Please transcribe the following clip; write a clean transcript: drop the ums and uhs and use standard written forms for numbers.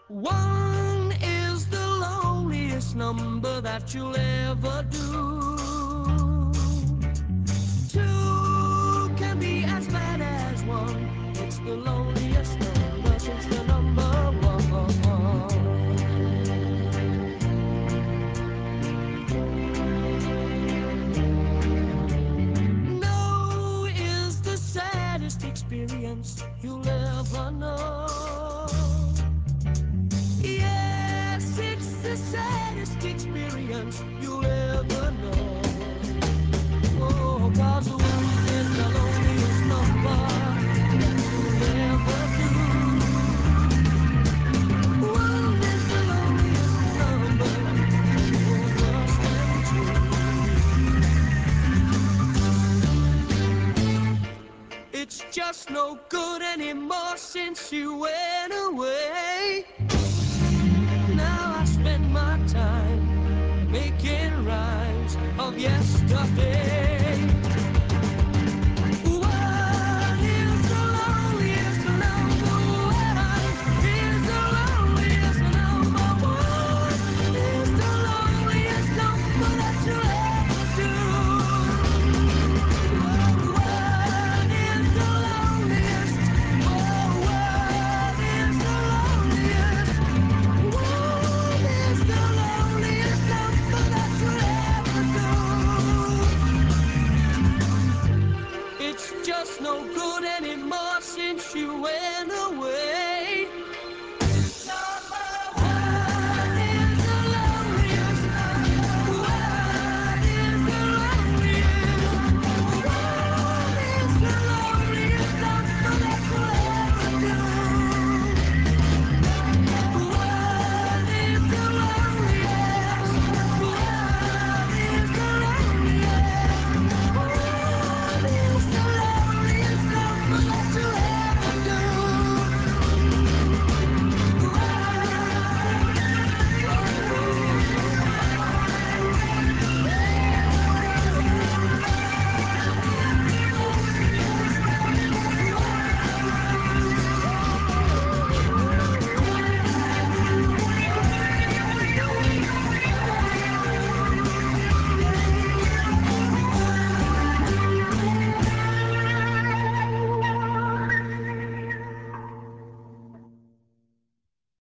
One is the loneliest number that you'll ever do. Two can be as bad as one. It's the loneliest number since the number one. No is the saddest experience you'll ever know. Yes, it's the saddest experience you'll ever know. Oh, 'cause one is the loneliest number that you'll ever do. One is the loneliest number, oh, worse than two. It's just no good anymore since you went away. Now I spend my time making rhymes of yesterday. What is the loneliest number? What is the loneliest number? What is the loneliest number that you'll ever do? What is the loneliest? What is the loneliest? What is the loneliest number that you'll ever do? It's just no good anymore since you went.